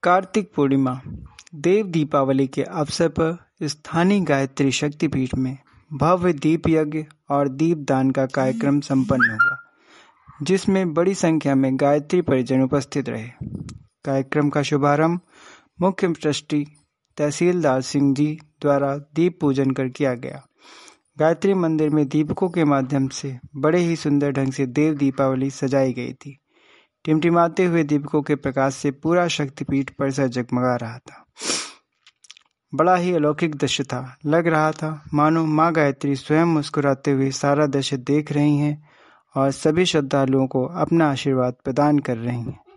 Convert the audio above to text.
कार्तिक पूर्णिमा देव दीपावली के अवसर पर स्थानीय गायत्री शक्तिपीठ में भव्य दीप यज्ञ और दीपदान का कार्यक्रम संपन्न हुआ, जिसमें बड़ी संख्या में गायत्री परिजन उपस्थित रहे। कार्यक्रम का शुभारंभ मुख्य ट्रस्टी तहसीलदार सिंह जी द्वारा दीप पूजन कर किया गया। गायत्री मंदिर में दीपकों के माध्यम से बड़े ही सुंदर ढंग से देव दीपावली सजाई गई थी। टिमटिमाते हुए दीपकों के प्रकाश से पूरा शक्तिपीठ परिसर जगमगा रहा था। बड़ा ही अलौकिक दृश्य था। लग रहा था मानो माँ गायत्री स्वयं मुस्कुराते हुए सारा दृश्य देख रही हैं और सभी श्रद्धालुओं को अपना आशीर्वाद प्रदान कर रही हैं।